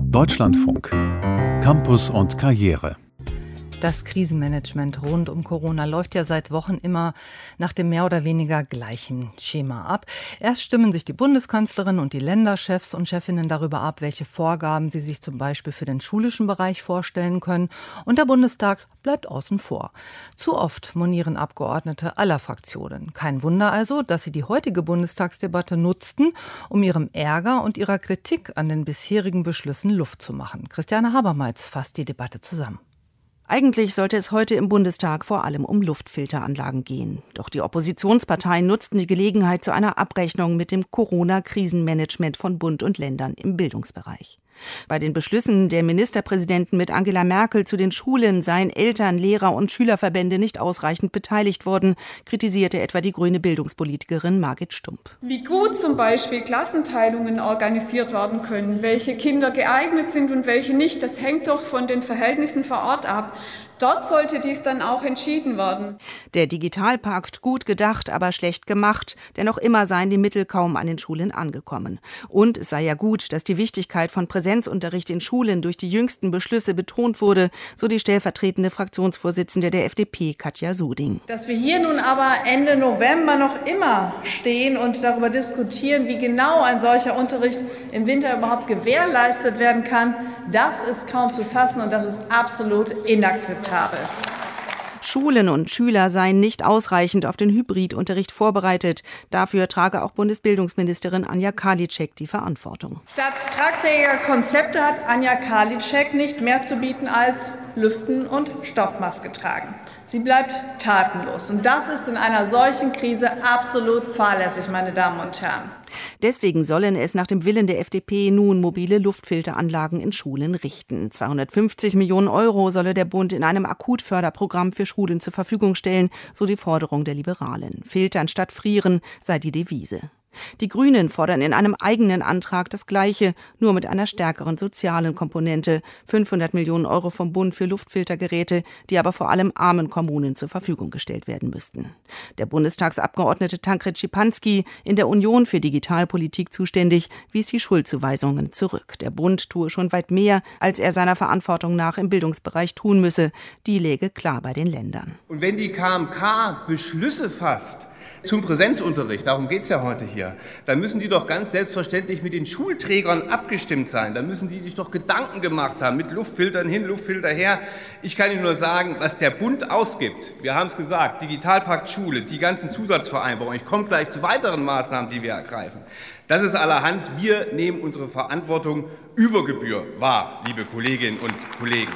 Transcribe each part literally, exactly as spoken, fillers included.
Deutschlandfunk. Campus und Karriere. Das Krisenmanagement rund um Corona läuft ja seit Wochen immer nach dem mehr oder weniger gleichen Schema ab. Erst stimmen sich die Bundeskanzlerin und die Länderchefs und Chefinnen darüber ab, welche Vorgaben sie sich zum Beispiel für den schulischen Bereich vorstellen können. Und der Bundestag bleibt außen vor. Zu oft monieren Abgeordnete aller Fraktionen. Kein Wunder also, dass sie die heutige Bundestagsdebatte nutzten, um ihrem Ärger und ihrer Kritik an den bisherigen Beschlüssen Luft zu machen. Christiane Habermeitz fasst die Debatte zusammen. Eigentlich sollte es heute im Bundestag vor allem um Luftfilteranlagen gehen. Doch die Oppositionsparteien nutzten die Gelegenheit zu einer Abrechnung mit dem Corona-Krisenmanagement von Bund und Ländern im Bildungsbereich. Bei den Beschlüssen der Ministerpräsidenten mit Angela Merkel zu den Schulen seien Eltern, Lehrer und Schülerverbände nicht ausreichend beteiligt worden, kritisierte etwa die grüne Bildungspolitikerin Margit Stumpp. Wie gut zum Beispiel Klassenteilungen organisiert werden können, welche Kinder geeignet sind und welche nicht, das hängt doch von den Verhältnissen vor Ort ab. Dort sollte dies dann auch entschieden werden. Der Digitalpakt gut gedacht, aber schlecht gemacht, denn noch immer seien die Mittel kaum an den Schulen angekommen. Und es sei ja gut, dass die Wichtigkeit von Präsenzunterricht in Schulen durch die jüngsten Beschlüsse betont wurde, so die stellvertretende Fraktionsvorsitzende der F D P, Katja Suding. Dass wir hier nun aber Ende November noch immer stehen und darüber diskutieren, wie genau ein solcher Unterricht im Winter überhaupt gewährleistet werden kann, das ist kaum zu fassen und das ist absolut inakzeptabel. Habe. Schulen und Schüler seien nicht ausreichend auf den Hybridunterricht vorbereitet. Dafür trage auch Bundesbildungsministerin Anja Karliczek die Verantwortung. Statt tragfähiger Konzepte hat Anja Karliczek nicht mehr zu bieten als Lüften und Stoffmaske tragen. Sie bleibt tatenlos. Und das ist in einer solchen Krise absolut fahrlässig, meine Damen und Herren. Deswegen sollen es nach dem Willen der F D P nun mobile Luftfilteranlagen in Schulen richten. zweihundertfünfzig Millionen Euro solle der Bund in einem Akutförderprogramm für Schulen zur Verfügung stellen, so die Forderung der Liberalen. Filtern statt frieren sei die Devise. Die Grünen fordern in einem eigenen Antrag das Gleiche, nur mit einer stärkeren sozialen Komponente. fünfhundert Millionen Euro vom Bund für Luftfiltergeräte, die aber vor allem armen Kommunen zur Verfügung gestellt werden müssten. Der Bundestagsabgeordnete Tancred Schipanski, in der Union für Digitalpolitik zuständig, wies die Schuldzuweisungen zurück. Der Bund tue schon weit mehr, als er seiner Verantwortung nach im Bildungsbereich tun müsse. Die läge klar bei den Ländern. Und wenn die K M K Beschlüsse fasst zum Präsenzunterricht, darum geht es ja heute hier, dann müssen die doch ganz selbstverständlich mit den Schulträgern abgestimmt sein. Dann müssen die sich doch Gedanken gemacht haben, mit Luftfiltern hin, Luftfilter her. Ich kann Ihnen nur sagen, was der Bund ausgibt. Wir haben es gesagt, Digitalpakt Schule, die ganzen Zusatzvereinbarungen. Ich komme gleich zu weiteren Maßnahmen, die wir ergreifen. Das ist allerhand. Wir nehmen unsere Verantwortung über Gebühr wahr, liebe Kolleginnen und Kollegen.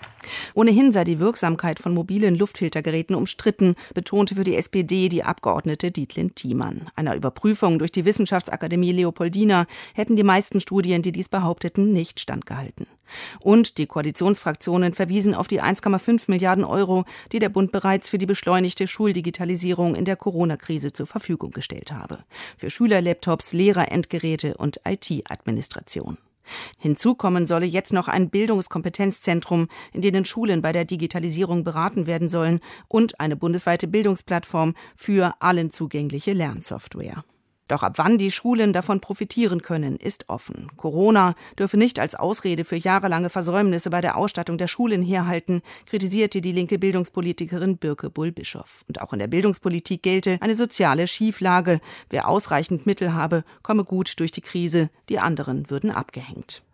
Ohnehin sei die Wirksamkeit von mobilen Luftfiltergeräten umstritten, betonte für die S P D die Abgeordnete Dietlin Thiemann. Einer Überprüfung durch die Wissenschaftsakademie Leopoldina hätten die meisten Studien, die dies behaupteten, nicht standgehalten. Und die Koalitionsfraktionen verwiesen auf die eins Komma fünf Milliarden Euro, die der Bund bereits für die beschleunigte Schuldigitalisierung in der Corona-Krise zur Verfügung gestellt habe. Für Schülerlaptops, Lehrerendgeräte und I T-Administration. Hinzu kommen solle jetzt noch ein Bildungskompetenzzentrum, in denen Schulen bei der Digitalisierung beraten werden sollen, und eine bundesweite Bildungsplattform für allen zugängliche Lernsoftware. Doch ab wann die Schulen davon profitieren können, ist offen. Corona dürfe nicht als Ausrede für jahrelange Versäumnisse bei der Ausstattung der Schulen herhalten, kritisierte die linke Bildungspolitikerin Birke Bull-Bischoff. Und auch in der Bildungspolitik gelte eine soziale Schieflage. Wer ausreichend Mittel habe, komme gut durch die Krise, die anderen würden abgehängt.